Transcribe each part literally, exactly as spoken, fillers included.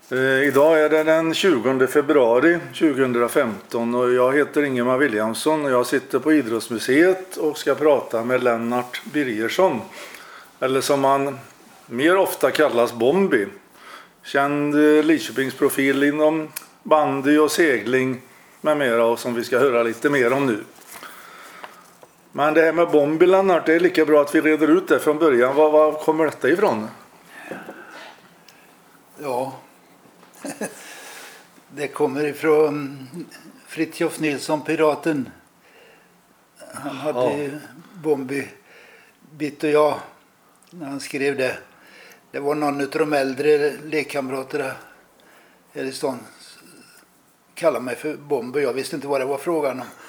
Eh, idag är det den tjugonde februari tjugohundrafemton och jag heter Ingemar Williamson och jag sitter på Idrottsmuseet och ska prata med Lennart Birgersson, eller som han mer ofta kallas Bombi. Känd eh, Lidköpingsprofil inom bandy och segling med mera, och som vi ska höra lite mer om nu. Men det här med Bombi, Lennart, det är lika bra att vi reder ut det från början. Var, var kommer detta ifrån? Ja, det kommer ifrån Fritiof Nilsson, piraten. Han hade ja. Bombi, Bitt och jag, när han skrev det. Det var någon av de äldre lekkamraterna här i stan kallade mig för Bombi. Jag visste inte vad det var frågan om.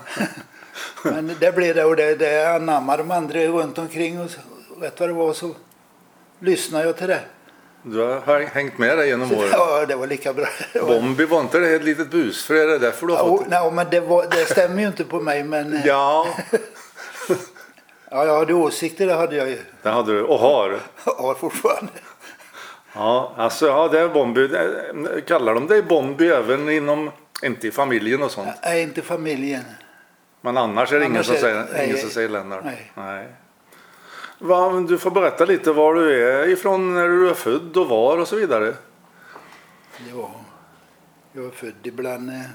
Men det blev det, och det, det anammade de andra runt omkring, och vet vad det var, så lyssnade jag till det. Du har hängt med dig genom åren. Ja, det var lika bra. Bombi, var inte det ett litet busfrö? Är det därför du har ja, fått... Nej, men det, var, det stämmer ju inte på mig, men... Ja. Ja, jag hade åsikter, det hade jag ju. Det hade du, och har. Ja, fortfarande. Ja, alltså ja, det är Bombi. Kallar de dig Bombi även inom, inte i familjen och sånt? Nej, inte familjen. Men annars är det ingen, som, är, säger, nej, ingen som säger Lennart? Nej. nej. Va, du får berätta lite var du är ifrån, när du är född och var och så vidare. Ja, jag är född ibland eh,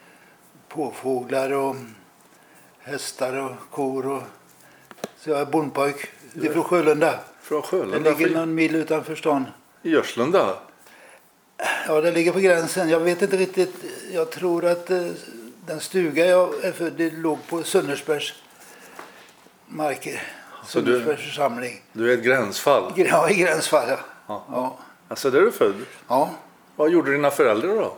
påfåglar och hästar och kor. Och, så jag är bondpojk. Det är från Sjölunda. Från Sjölunda? Det ligger någon mil utanför stan. I Görslunda? Ja, det ligger på gränsen. Jag vet inte riktigt. Jag tror att eh, den stuga jag är född i låg på Sunnersbergs marker. Så du, församling. Du är ett gränsfall? Ja, i gränsfall, ja. ja. ja. Alltså, där är du född? Ja. Vad gjorde dina föräldrar då?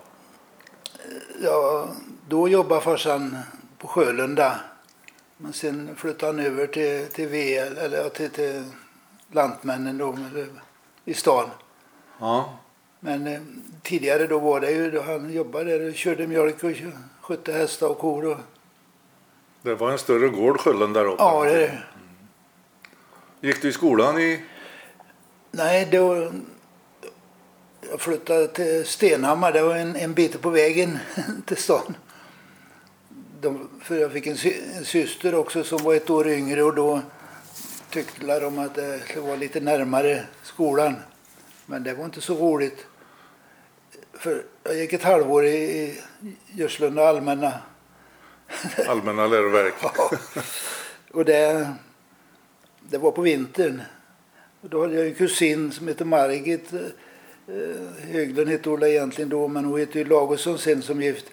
Ja, då jobbade farsan på Sjölunda. Men sen flyttade han över till, till V L, eller till, till Lantmännen då, i stan. Ja. Men eh, tidigare då var det ju, då han jobbade där och körde mjölk och skötte hästar och kor. Och... Det var en större gård Sjölunda då? Ja, det är det. Gick du i skolan i? Nej, då jag flyttade till Stenhammar. Det var en, en bit på vägen till stan. De, för jag fick en, sy, en syster också som var ett år yngre, och då tyckte de att det skulle vara lite närmare skolan. Men det var inte så roligt. För jag gick ett halvår i, i Görslunda allmänna. Allmänna läroverk. Ja. Och det... Det var på vintern. Och då hade jag en kusin som heter Margit. Eh, Höglund hette Ola egentligen då, men hon heter ju Lagosson sen som gift.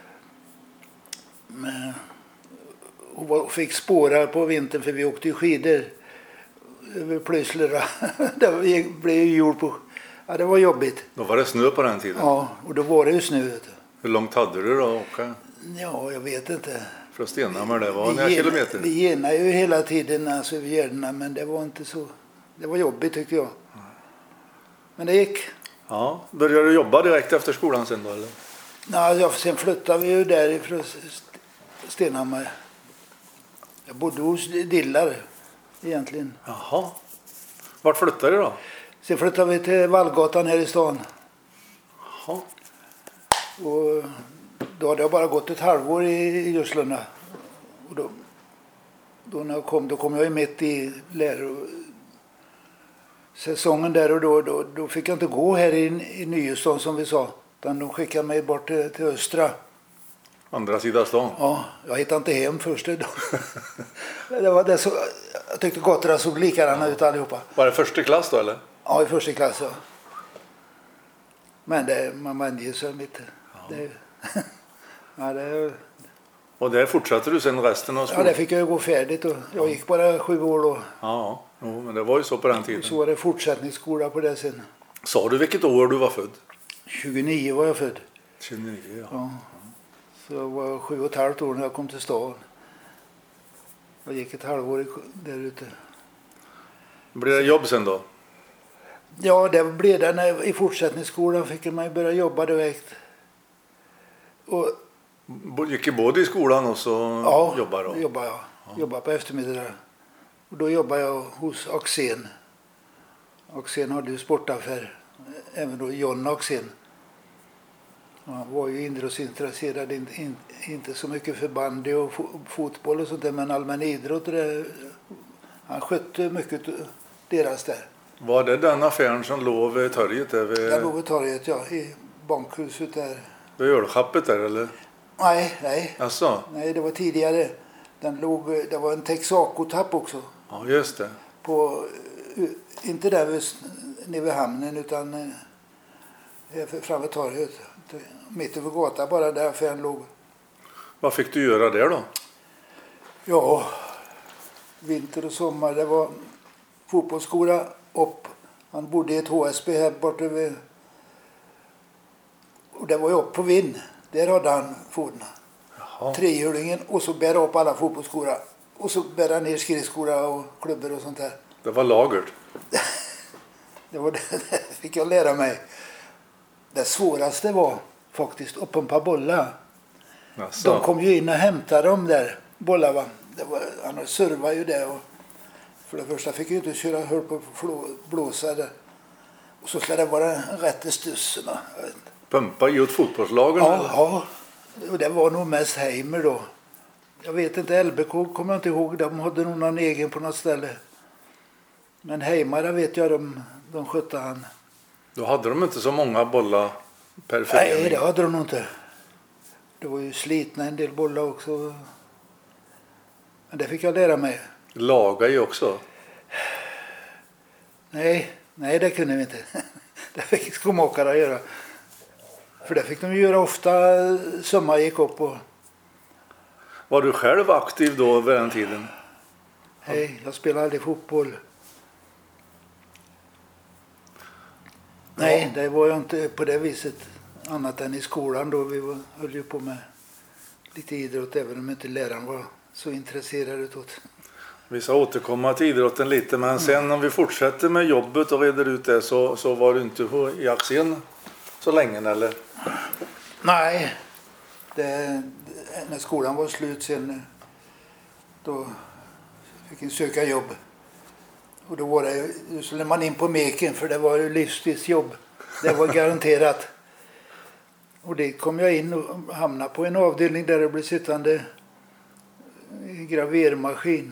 Men hon var, fick spåra på vintern, för vi åkte ju skidor över Plysslera. Det blev ju jord på... Ja, det var jobbigt. Då var det snö på den tiden? Ja, och då var det ju snö. Hur långt hade du då att åka? Ja, jag vet inte. Från Stenhammar, det var några kilometer? Vi genade ju hela tiden, alltså över gärderna, men det var inte så... Det var jobbigt tyckte jag. Men det gick. Ja, började du jobba direkt efter skolan sen då, eller? Nej, ja, sen flyttade vi ju därifrån Stenhammar. Jag bodde hos Dillar egentligen. Jaha. Vart flyttade du då? Sen flyttade vi till Vallgatan här i stan. Jaha. Och då hade jag bara gått ett halvår i Görslunda. Och då, då när jag kom, då kom jag ju mitt i lärosäsongen där, och då, då, då fick jag inte gå här i, i Nyhetstan som vi sa. Utan de skickade mig bort till, till Östra. Andra sidan stan? Ja, jag hittade inte hem först då. Det var det så, jag tyckte gatorna såg likadana ja. ut allihopa. Var det första klass då, eller? Ja, i första klass, ja. Men det, man vände ju sig lite. Ja. Det, ja, det, och där fortsatte du sen resten av skolan? Ja, det fick jag ju gå färdigt. Och jag gick bara sju år då. Ja, jo, men det var ju så på den tiden. Så var det fortsättningsskola på det sen. Sa du vilket år du var född? tjugonio var jag född. tjugonio, ja. Ja. Så jag var sju och ett halvt år när jag kom till stan. Jag gick ett halvår där ute. Blev det jobb sen då? Ja, det blev det. När, i fortsättningsskolan fick man börja jobba direkt. Och, gick du både i skolan och så ja, jobbade då? Ja, jobbade jag. Ja. Jobbade på eftermiddagen. Och då jobbade jag hos Axén. Axén hade ju sportaffär. Även då John Axén. Han var ju idrottsintresserad, in, in, inte så mycket för bandy och fo, fotboll och sånt där, men allmän idrott. Det, han skötte mycket deras där. Var det den affären som låg vid torget? Där vid... Jag låg vid torget, ja, i bankhuset där. Vid ölschappet där, eller? Nej, nej. Asså? Nej, det var tidigare. Den låg, det var en Texaco-tapp också. Ja, just det. På, inte där vid, nere vid hamnen, utan framme vid torget. Mitt över gatan, bara där affären låg. Vad fick du göra där då? Ja, vinter och sommar. Det var fotbollsskola upp. Han bodde i ett H S B här borta vid. Och det var ju upp på Vinn. Där hade han forna. Trehjulingen och så bär upp alla fotbollsskola. Och så bär han ner skridskola och klubbor och sånt där. Det var lagert. Det var det, det fick jag lära mig. Det svåraste var faktiskt att pumpa bollar. Asså. De kom ju in och hämtade dem där bollarna. Det var, han servade ju det. Och för det första fick jag inte köra höll på att blåsa där. Och så ska det vara rätt stussen. Pumpa i åt fotbollslagen? Ja, ja, och det var nog mest Heimer då. Jag vet inte, L B K kommer jag inte ihåg. De hade nog någon egen på något ställe. Men Heimara vet jag, de, de skötte han. Då hade de inte så många bollar per förening? Nej, det hade de nog inte. Det var ju slitna en del bollar också. Men det fick jag lära mig. Laga ju också? Nej, nej det kunde vi inte. Det fick skomakare göra. För det fick de göra ofta, sommar gick upp. Och... Var du själv aktiv då vid den tiden? Nej, jag spelade aldrig fotboll. Nej, det var jag inte på det viset. Annat än i skolan då. Vi var, höll ju på med lite idrott, även om inte läraren var så intresserad utåt. Vi ska återkomma till idrotten lite, men sen om vi fortsätter med jobbet och reder ut det, så, så var du inte i Axén så länge, eller? Nej, det, när skolan var slut sen, då fick jag söka jobb. Och då var det, då skulle man in på Meken, för det var ju livstidsjobb. Det var garanterat. Och det kom jag in och hamnade på en avdelning där det blev sittande gravermaskin.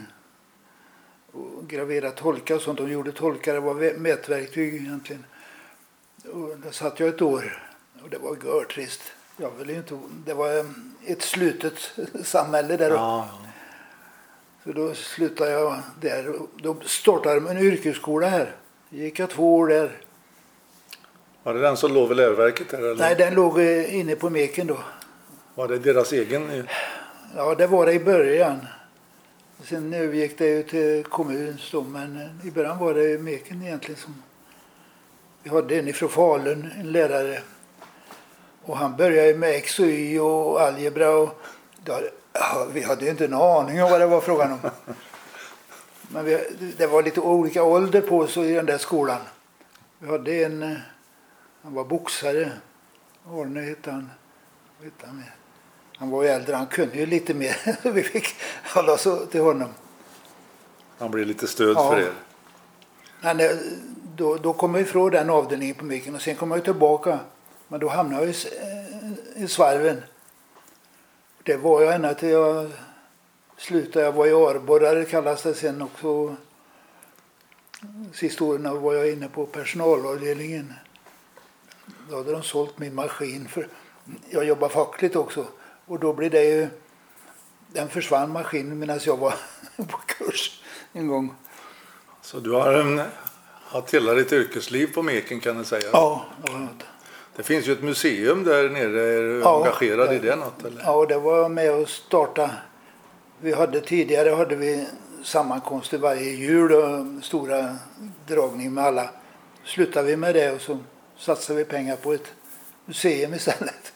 Och gravera tolkar och sånt. De gjorde tolkar, det var mätverktyg egentligen. Och där satt jag ett år. Och det var görtrist. Jag ville inte, det var ett slutet samhälle där. Ja, ja. Så då slutade jag där. Då startade de en yrkesskola här. Det gick jag två år där. Var det den som låg vid läroverket? Eller? Nej, den låg inne på Meken då. Var det deras egen? Ja, det var det i början. Sen övergick det ju till kommunens då, men i början var det Meken egentligen som... Vi hade en ifrån Falun, en lärare. Och han började med X och Y och algebra. Och då, ja, vi hade ju inte en aning om vad det var frågan om. Men vi, det var lite olika ålder på oss i den där skolan. Vi hade en... Han var boxare. Arne hette han. Vad hette han med? Han var ju äldre, han kunde ju lite mer. Vi fick hålla så till honom. Han blev lite stöd ja. för er. Men då, då kom jag ifrån den avdelningen på Meken och sen kom jag tillbaka. Men då hamnade jag i, i svarven. Det var jag ända till jag slutade. Jag var i Arborrare, kallas det sen också. Sista åren var jag inne på personalavdelningen. Då hade de sålt min maskin. För jag jobbar fackligt också. Och då blev det ju... Den försvann maskinen medan jag var på kurs en gång. Så du har en, haft hela ditt yrkesliv på Meken, kan du säga? Ja, ja. Det finns ju ett museum där nere. Är du ja, engagerad ja, i det något? Eller? Ja, det var med att starta. Vi hade tidigare hade vi sammankomster varje jul och stora dragning med alla. Slutade vi med det och så satsade vi pengar på ett museum istället.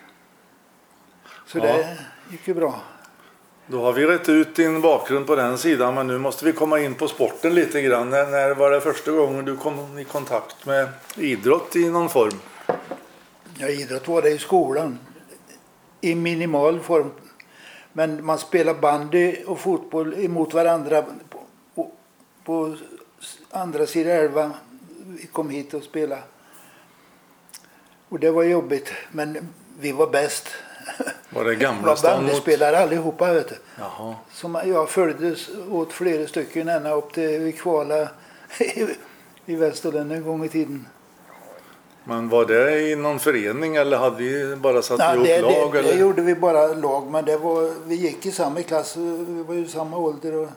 Så ja. Det gick ju bra. Då har vi rätt ut din bakgrund på den sidan, men nu måste vi komma in på sporten lite grann. När, när var det första gången du kom i kontakt med idrott i någon form? Ja, idrott var det i skolan. I minimal form. Men man spelar bandy och fotboll emot varandra på, på, på andra sidan älva. Vi kom hit och spelade. Och det var jobbigt. Men vi var bäst. Var det Vi gamla var stan mot... bandyspelare allihopa, vet du. Jaha. Som jag följdes åt flera stycken ända upp till vi kvala i, i Västerlund en gång i tiden. Men var det i någon förening eller hade vi bara satt Nej, ihop det, lag? det, eller? det gjorde vi bara lag, men det var, vi gick i samma klass, vi var ju samma ålder. Och,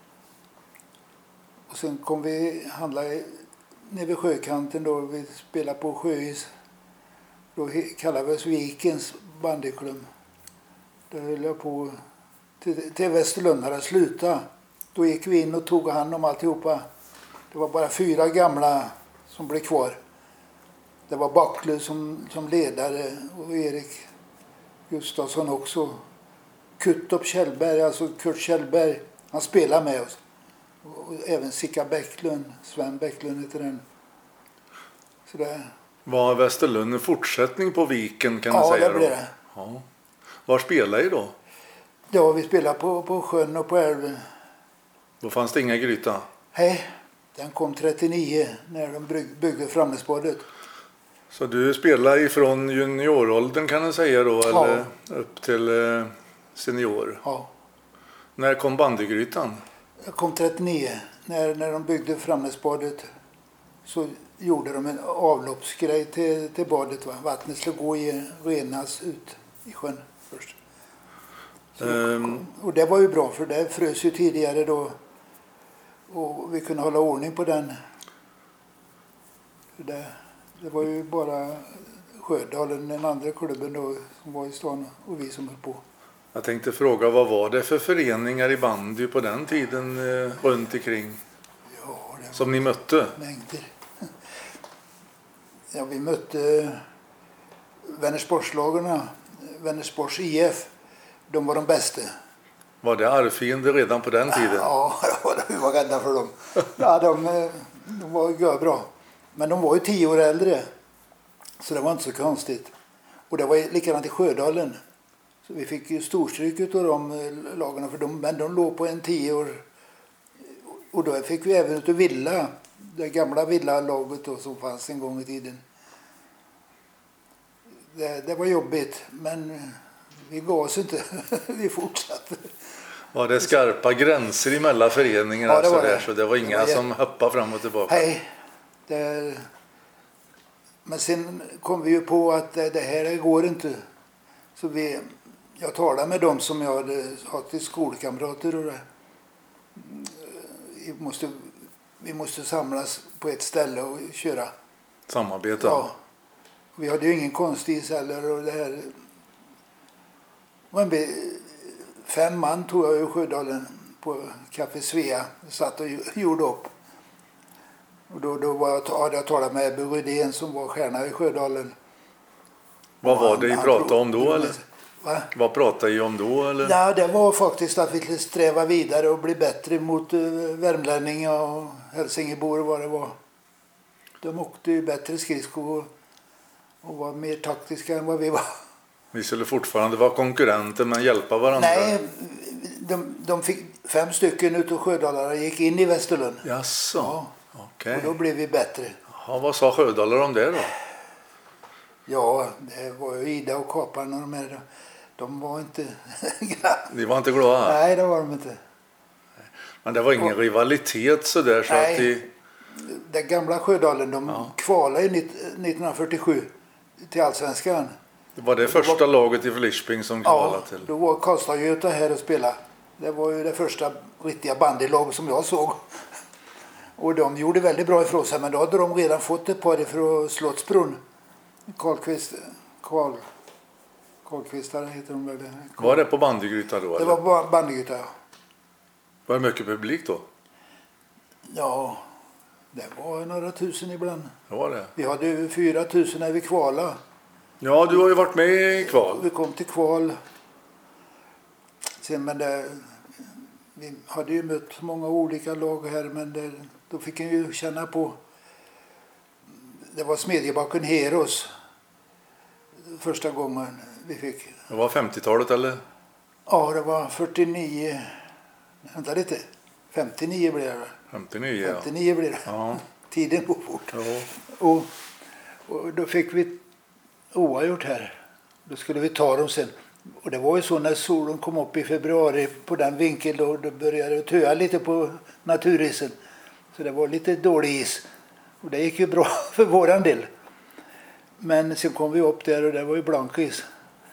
och sen kom vi handla i, nere vid sjökanten då, vi spelade på sjöis. Då he- kallade vi oss Vikens bandyklubb. Där höll jag på till, till Västerlund hade slutat. Då gick vi in och tog hand om alltihopa. Det var bara fyra gamla som blev kvar. Det var Backlund som, som ledare och Erik Gustafsson också. Kuttorp Kjellberg, alltså Kurt Kjellberg, han spelade med oss. Och även Sicka Bäcklund, Sven Bäcklund heter den. Så det, Var Västerlund en fortsättning på Viken kan man ja, säga det blev då? det. Ja. Var spelade ni då? Ja, vi spelade på, på sjön och på älven. Då fanns det inga gryta? Hej, den kom trettionio när de bygg- byggde Framnesbadet. Så du spelade ifrån junioråldern kan man säga då? Ja. Eller upp till eh, senior? Ja, När kom bandygrytan? jag kom trettionio när, när de byggde Framnesbadet. Så gjorde de en avloppsgrej till, till badet. Va? Vattnet skulle gå i renas ut i sjön först. Så, Ehm. och det var ju bra för det frös ju tidigare då. Och vi kunde hålla ordning på den. För det, det var ju bara Sjödalen, den andra klubben då, som var i stan och vi som höll på. Jag tänkte fråga, vad var det för föreningar i bandy på den tiden eh, runt omkring Ja, det var som ni mötte? mängder. Ja, vi mötte Vänersborgslagarna, Vänersborgs I F. De var de bästa. Var det arvfiender redan på den tiden? Ja, vi var rädda för dem. Ja, de, de var ju bra. Men de var ju tio år äldre. Så det var inte så konstigt. Och det var likadant i Sjödalen. Så vi fick ju storstryk av de lagarna. För de, men de låg på en tio år. Och då fick vi även utav Villa. Det gamla Villa-laget då, som fanns en gång i tiden. Det, det var jobbigt. Men vi gav oss inte. Vi fortsatte. Var det skarpa gränser emellan föreningarna? Ja, det var så, där, det. så det var inga Det var som hoppade fram och tillbaka? Nej. Det... Men sen kom vi ju på att det, det här går inte. Så vi, jag talade med dem som jag hade haft till skolkamrater och det. Vi måste, vi måste samlas på ett ställe och köra. Samarbete? Ja. Vi hade ju ingen konstis heller och det här. Men vi, fem man tog jag i Sjödalen på Café Svea. Satt och gjorde upp. Och då, då var jag, hade jag talat med Ebbe Rydén som var stjärna i Sjödalen. Vad var han, det ni han pratade drog, om då? drog, Eller? Va? Vad pratade ni om då? Eller? Ja, det var faktiskt att vi skulle sträva vidare och bli bättre mot uh, värmlänningar och hälsingebor och vad det var. De åkte ju bättre skridskor och, och var mer taktiska än vad vi var. Vi skulle fortfarande vara konkurrenter men hjälpa varandra? Nej, de, de fick fem stycken utav Sjödalarna gick in i Västerlund. Jaså? Ja. Okej. Och då blev vi bättre. Ja, vad sa Sjödalar om det då? Ja, det var ju Ida och Kapan och de här. De var inte... Ni var inte glada? Nej, det var de inte. Men det var ingen och, rivalitet så där så nej, att de... Den gamla Sjödalen, de Ja. kvalade ju nittonhundrafyrtiosju till Allsvenskan. Det var det första det var, laget i Förlisping som kvalade ja, till. då var Karlstad-Göta här och spelade. Det var ju det första riktiga bandylag som jag såg. Och de gjorde väldigt bra ifrån sig, men då hade de redan fått ett par ifrån Slottsbrunn. Karlqvist, Karl, Karlqvistar heter de väl. Karl. Var det på bandygryta då? Det eller? var bandygryta, ja. Var det mycket publik då? Ja, det var några tusen ibland. Det var det. Vi hade ju fyra tusen när vi kvalade. Ja, du har ju varit med i kval. Vi kom till kval. Sen, men det, vi hade ju mött många olika lag här, men det, då fick jag ju känna på. Det var Smedjebacken Heros första gången vi fick. Det var femtiotalet eller? Ja, det var fyrtionio. Vänta lite. femtionio blev det. femtionio, ja. femtionio blev det. Ja. Tiden går fort. Ja. Och, och då fick vi oavgjort här. Då skulle vi ta dem sen. Och det var ju så när solen kom upp i februari på den vinkeln då, då började det töa lite på naturisen. Så det var lite dålig is. Och det gick ju bra för våran del. Men sen kom vi upp där och det var ju blank is.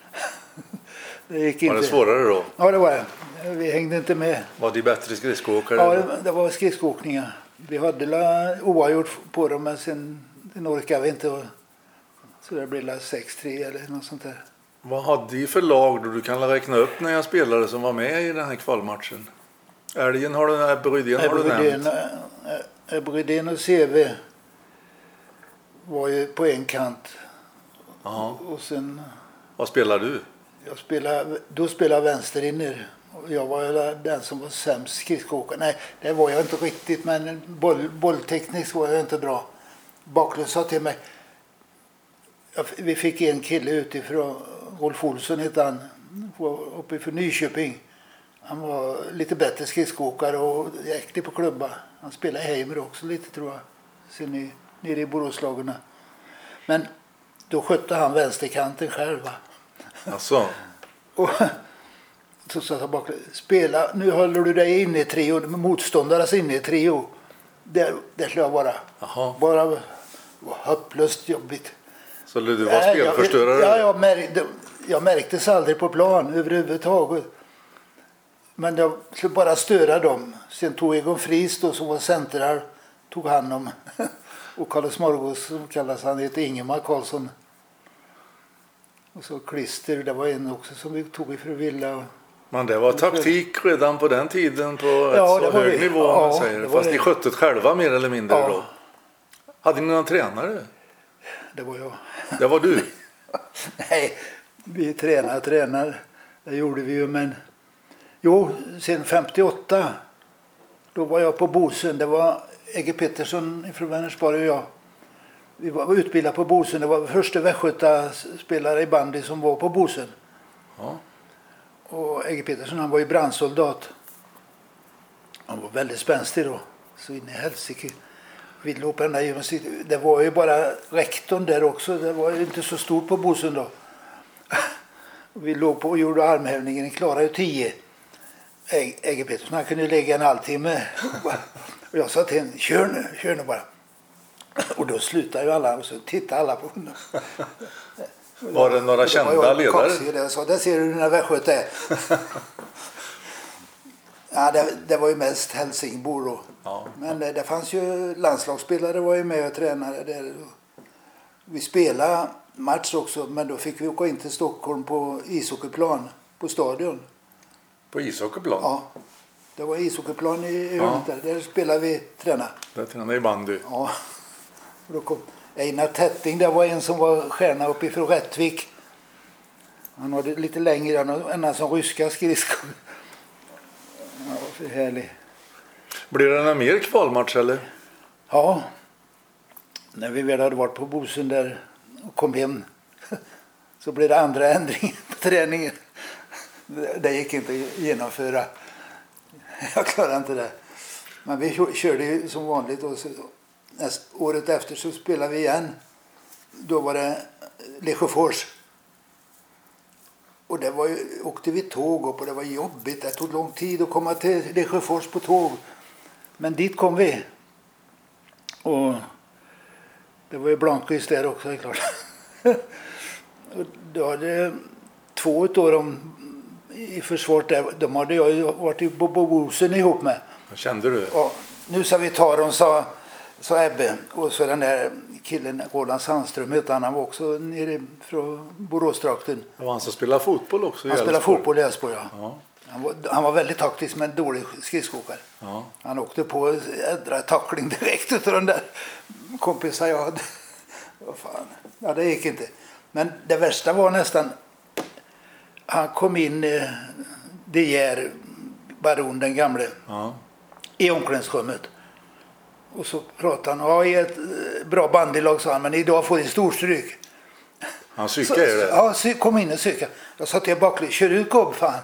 Det gick inte. Var det svårare då? Ja, det var det. Vi hängde inte med. Var det bättre skridskoåkare? Ja, det, det var skridskoåkningar. Vi hade la oavgjort på dem, men sen den orkade vi inte. Och, så det blev sex tre eller något sånt där. Vad hade ni för lag då? Du kan räkna upp när jag spelade som var med i den här kvalmatchen. Älgen har du, Ebbe Rydén har du nämnt. Ebbe Rydén och C V var ju på en kant. Aha. Och sen... Vad spelar du? Jag spelade, då spelade jag vänsterinner. Jag var den som var sämst skridskoåkare. Nej, det var jag inte riktigt, men boll, bolltekniskt var jag inte bra. Baklund sa till mig, vi fick en kille utifrån, Rolf Olsson hette han, uppe för Nyköping. Han var lite bättre skridskoåkare och äcklig på klubba. Han spelade i Heimer också lite, tror jag, sen i, nere i Boråslagarna. Men då skötte han vänsterkanten själv, va? Alltså. Och så sa jag bara, spela, nu håller du dig inne i trio, motståndares inne i trio. Där, där skulle jag bara, Aha. bara var hopplöst jobbigt. Så du var spelförstörare? Ja, jag, märkte, jag märktes aldrig på plan överhuvudtaget. Men jag skulle bara störa dem. Sen tog Egon Fries då, som var centrar, tog hand om. Och Kalle Smorgås, som kallas han, heter Ingemar Karlsson. Och så Klister, det var en också som vi tog ifrån Villa. Men det var taktik redan på den tiden på ja, ett så hög nivå, ja, man säger. Fast det. Ni skötte det själva mer eller mindre ja. då. Hade ni någon tränare? Det var jag. Det var du? Nej, vi tränar, tränar. Det gjorde vi ju, men... Jo, sen femtioåtta, då var jag på Bosön. Det var Egge Pettersson från Vänersborg och jag. Vi var utbildade på Bosön. Det var första västgötaspelare i bandy som var på Bosön. Ja. Och Egge Pettersson, han var ju brandsoldat. Han var väldigt spänstig då. Så in i helsike. Vi låg på den där gymnasiet. Det var ju bara rektorn där också. Det var ju inte så stort på Bosön då. Vi låg på och gjorde armhävningen. Klarade ju tio. Egge Pettersson, han kunde lägga en halvtimme. Och jag sa till henne, kör nu, kör nu bara. Och då slutade ju alla och så tittade alla på honom. Var det några kända var ledare? Jag sa, där ser du när västgöta är. Ja, det, det var ju mest Helsingborg då. Ja. Men det, det fanns ju landslagsspelare var ju med och tränade där. Vi spelade match också, men då fick vi åka in till Stockholm på ishockeyplan på stadion. På ishockeyplan? Ja, det var ishockeyplan i ja. hörnet där. Där spelade vi träna. Där tränade i bandy. Ja. Och då kom Einar Tätting, det var en som var stjärna uppe ifrån Rättvik. Han hade lite längre än han som ryska skridskor. Ja, för härlig. Blir det någon mer kvalmatch eller? Ja. När vi väl hade varit på Bosön där och kom hem så blev det andra ändring på träningen. Det gick inte att genomföra. Jag klarade inte det. Men vi körde ju som vanligt och så, näst, året efter så spelade vi igen. Då var det Lesjöfors. Och det var ju, åkte vi tåg upp och det var jobbigt. Det tog lång tid att komma till Lesjöfors på tåg. Men dit kom vi. Och det var ju Blankvist där också, är klart. Och då hade två av dem i försvaret där, de hade jag ju varit i Bosön ihop med. Vad kände du? Och nu ska vi ta dem, sa, sa Ebbe. Och så den där killen, Roland Sandström hette han, han var också nere från Boråstrakten. Det var han som spelade fotboll också i Han spelade Älvsborg. fotboll i Älvsborg, ja. Ja. Han var, han var väldigt taktisk men dålig skridskoåkare. Ja. Han åkte på ädra tackling direkt utav den där kompisar jag hade. Vad fan. Ja, det gick inte. Men det värsta var nästan, han kom in, eh, De Geer, baron den gamle, Ja. i omklädningsrummet. Och så pratade han, ja, i ett eh, bra bandylag, sa han, men idag får ni storstryk. Han psykade er det? Ja, sy- kom in och söka. Jag sa till baklänges, kör ut gubb, fan.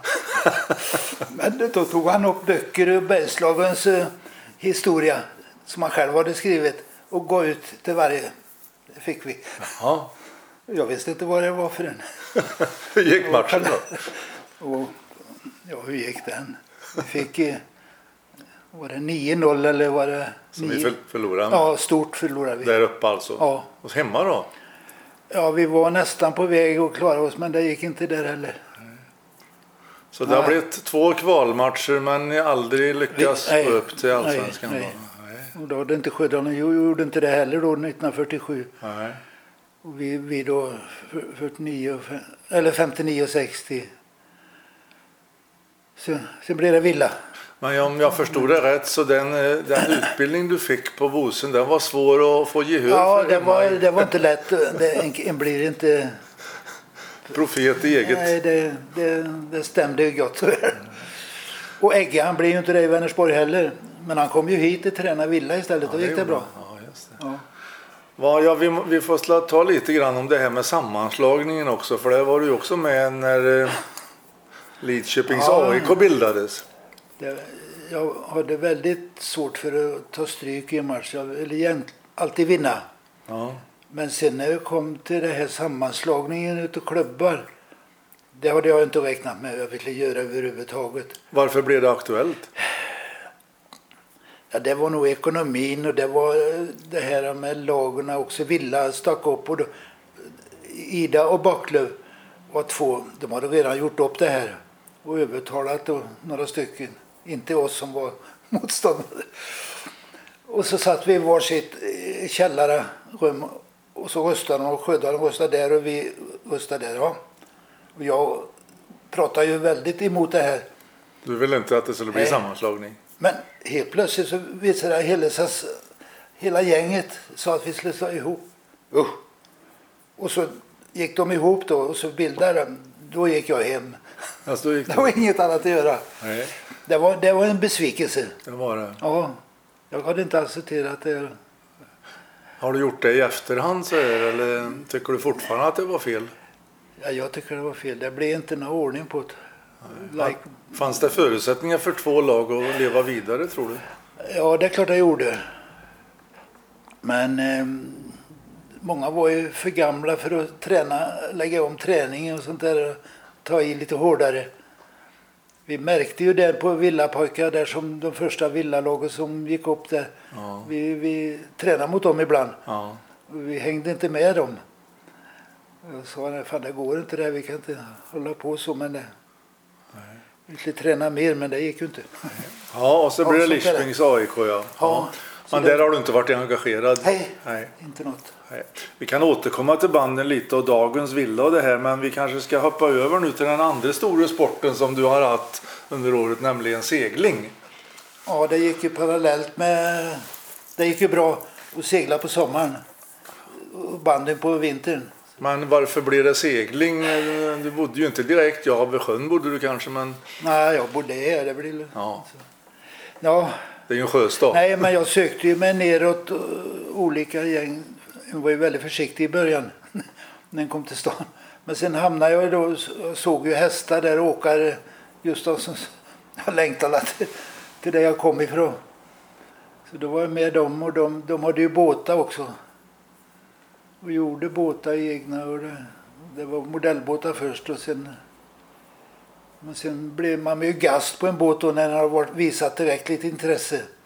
Men då tog han upp böcker och Bergslagens uh, historia som han själv hade skrivit och gå ut till varje. Det fick vi. Ja. Jag visste inte vad det var för en. Hur gick matchen då? Och, ja, hur gick den? Vi fick, eh, var det nio noll eller var det Så ni för, förlorade? Ja, stort förlorade vi. Där uppe alltså? Ja. Och hemma då? Ja, vi var nästan på väg att klara oss, men det gick inte där heller. Så det har Nej. blivit två kvalmatcher men ni aldrig lyckats Vi- nej. gå upp till Allsvenskan? Nej, då? nej. Nej. Och då hade inte Sjödalen gjorde inte det heller då nittonhundrafyrtiosju. Nej. Och vi, vi då fyrtionio, och fem- eller femtionio och sextio. Så, sen blev det Villa. Men om jag förstod det rätt så den, eh, den utbildning du fick på Bosön den var svår att få gehör Ja, för det hemma var, i- det var inte lätt. Det, en, en blir inte... Profet i eget. Nej, det, det, det stämde ju gott. Och Egge, han blev ju inte det i Vänersborg heller. Men han kom ju hit och tränade Villa istället. Då gick det gjorde bra. han. Ja, just det. Ja. Va, ja, vi, må- vi får sla- ta lite grann om det här med sammanslagningen också. För det var du ju också med när eh, Lidköpings Ja. A I K bildades. Det, jag hade väldigt svårt för att ta stryk i en match. Jag ville egent- alltid vinna. Ja. Men sen när det kom till det här sammanslagningen utav klubbar. Det hade jag inte räknat med att jag ville göra överhuvudtaget. Varför blev det aktuellt? Ja, det var nog ekonomin och det var eh, det här med lagen också. Villa stack upp och då, Ida och Backlöv var två. De hade redan gjort upp det här och övertalat då, några stycken. Inte oss som var motståndare. Och så satt vi i varsitt eh, källarrum och så röstade de och Sjödalen röstade där och vi röstade där. Ja. Och jag pratade ju väldigt emot det här. Du ville inte att det skulle bli Nej. sammanslagning? Men helt plötsligt så visade det hela, hela gänget sa att vi skulle slå ihop. Uh. Och så gick de ihop då och så bildade de. Då gick jag hem. Alltså, då gick Det det. var inget annat att göra. Nej, Det var, det var en besvikelse. det var det. Ja, jag hade inte accepterat det. Har du gjort det i efterhand så här, eller tycker du fortfarande att det var fel? Ja, jag tycker det var fel. Det blev inte någon ordning på det. Like, Fanns det förutsättningar för två lag att leva vidare tror du? ja, det är klart jag gjorde. Men eh, många var ju för gamla för att träna, lägga om träningen och sånt där. Ta i lite hårdare. Vi märkte ju det på Villapojkar där som de första villalagen som gick upp där. Ja. Vi, vi tränade mot dem ibland. Ja. Vi hängde inte med dem. Jag sa, fan det går inte det, vi kan inte hålla på så, men det, vi skulle träna mer, men det gick ju inte. Ja, och så Ja, blev det så är det. Lidköpings A I K, ja. Ja, så Men det- där har du inte varit engagerad? Nej, Nej. inte något. Nej. Vi kan återkomma till banden lite och dagens Villa och det här, men vi kanske ska hoppa över nu till den andra stora sporten som du har haft under året, nämligen segling. Ja, det gick ju parallellt med, det gick ju bra att segla på sommaren och banden på vintern. Men varför blev det segling? Du bodde ju inte direkt, ja vid sjön bodde du kanske, men Nej, jag bodde här, det blir ja, Ja, det är ju en sjöstad. nej, men jag sökte ju mig neråt uh, olika gäng. Jag var ju väldigt försiktig i början när den kom till stan. Men sen hamnade jag då och såg ju hästar där, åkare Gustafsson. Jag längtade till, till där jag kom ifrån. Så då var jag med dem och de, de hade ju båtar också. Och gjorde båtar egna och det, det var modellbåtar först och sen men sen blev man ju gast på en båt då när den hade varit visat tillräckligt intresse.